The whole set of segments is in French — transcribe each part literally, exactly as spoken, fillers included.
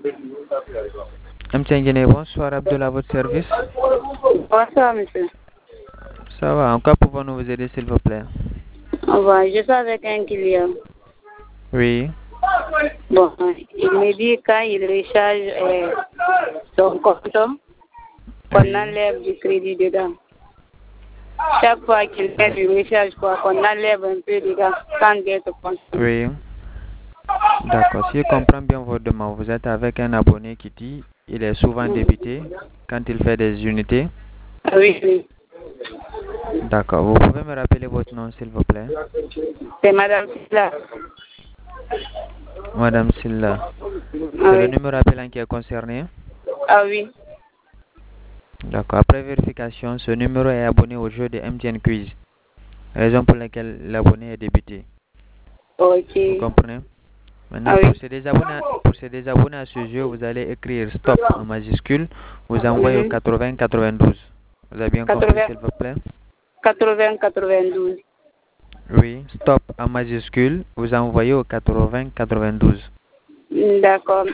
M T N Guinée, bonsoir Abdullah, à votre service. Bonsoir, monsieur. Ça va, en quoi pouvons-nous vous aider, s'il vous plaît? Bon, je suis avec un client. Oui. Bon, il me dit quand il recharge euh, son compte, qu'on Oui. enlève du crédit dedans. Chaque fois qu'il fait du recharge, quoi, qu'on enlève un peu dedans sans être consommé. Oui. D'accord. Si je comprends bien votre demande, vous êtes avec un abonné qui dit il est souvent débité quand il fait des unités. Oui, oui. D'accord. Vous pouvez me rappeler votre nom, s'il vous plaît? C'est Madame Silla. Madame Silla. Ah, C'est le oui. numéro appelant qui est concerné? Ah oui. D'accord. Après vérification, ce numéro est abonné au jeu de M T N Quiz, raison pour laquelle l'abonné est débité. Ok. Vous comprenez? Maintenant, Ah pour oui. se désabonner, pour se désabonner à ce jeu, vous allez écrire stop en majuscule, vous envoyez au Mhm. quatre-vingts quatre-vingt-douze. Vous avez bien compris, s'il vous plaît? quatre-vingts quatre-vingt-douze. Oui, stop en majuscule, vous envoyez au quatre-vingts quatre-vingt-douze. D'accord.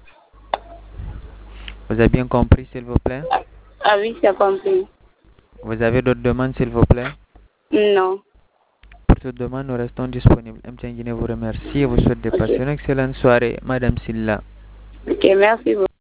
Vous avez bien compris, s'il vous plaît? Ah oui, j'ai compris. Vous avez d'autres demandes, s'il vous plaît? Non. Pour toute demande, nous restons disponibles. M T N Guinée vous remercie et vous souhaite de passer Ok. une excellente soirée, Madame Silla. Ok, merci beaucoup.